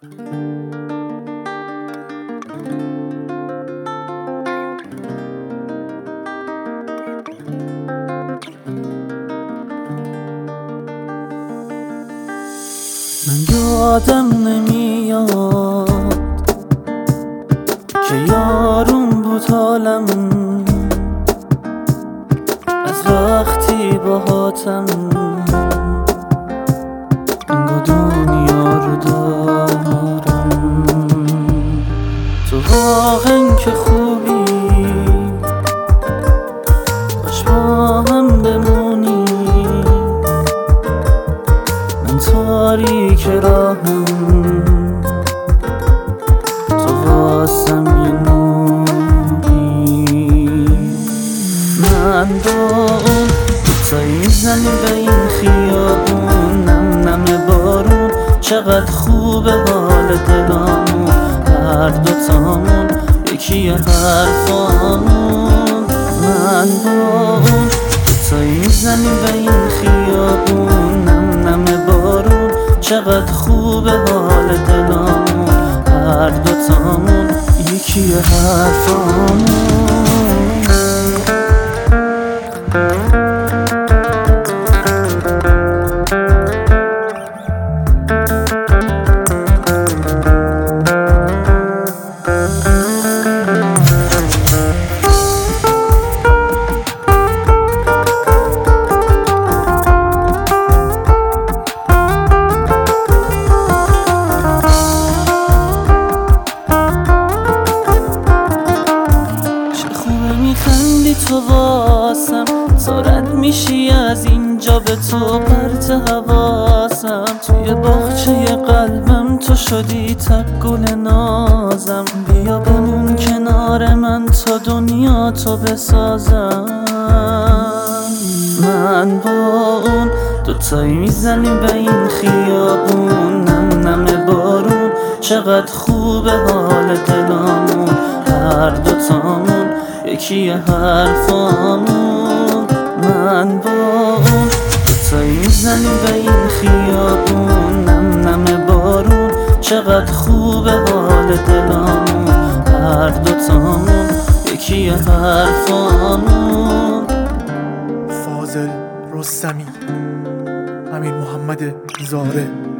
من یادم نمیاد که یارون بود حالم از وقتی باهاتم انگار دنیا رو دارم. تو واقعا که خوبی، باش با هم بمونی. من تاریک راهم، تو واسم یه نوری. من با اون دوتایی میزنی به این خیابون، نم نم بارون. چقدر خوبه حال دلامون، هر دوتامون یکی حرفامون. من با اون دوتایی میزنی به این خیابون، نم نم بارون. چقدر خوبه حال دلامون، هر دوتامون یکی حرفامون. میخندی تو واسم، تو رد میشی از اینجا به تو پرت حواسم. توی باغچه قلبم تو شدی تک گل نازم. بیا بمون کنار من تا دنیا تو بسازم. من با اون دوتایی میزنی به این خیابون، نم نم بارون. چقدر خوبه حال دلامون، هر دوتامون یکی حرفامون. من با اون دوتایی میزنی به این خیابون، نم نم بارون. چقدر خوبه حال دلامون، هر دوتامون یکی حرفامون. فاضل رستمی، امیر محمد زاره.